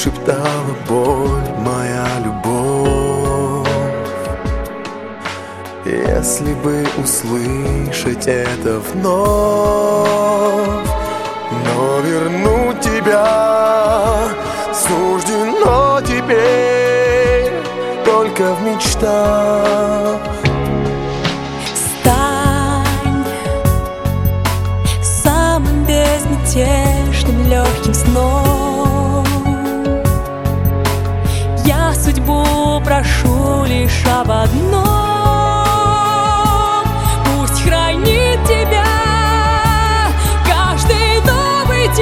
шептала боль, моя любовь. Если бы услышать это вновь, но вернуть тебя суждено теперь только в мечтах. Стань самым безмятежным легким сном. Я судьбу прошу лишь об одном: